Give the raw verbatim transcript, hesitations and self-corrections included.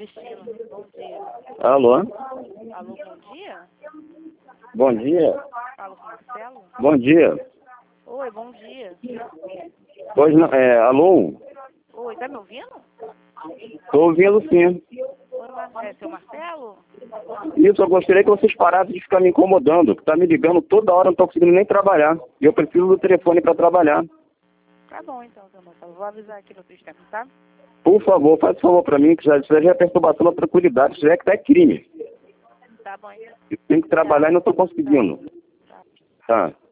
Priscila. Bom dia. Alô? Alô, bom dia? Bom dia. Falo com o Marcelo? Bom dia. Oi, bom dia. Pois não, é, alô? Oi, tá me ouvindo? Tô ouvindo sim. Oi, Mar... é seu Marcelo? Isso, eu gostaria que vocês parassem de ficar me incomodando, que tá me ligando toda hora, não tô conseguindo nem trabalhar. E eu preciso do telefone para trabalhar. Tá bom então, seu Marcelo. Vou avisar aqui no sistema, tá? Por favor, faz favor para mim, que já, isso já é perturbação da tranquilidade, isso já é que é crime. Tá bom então. Eu tenho que trabalhar e não tô conseguindo. Tá. Tá.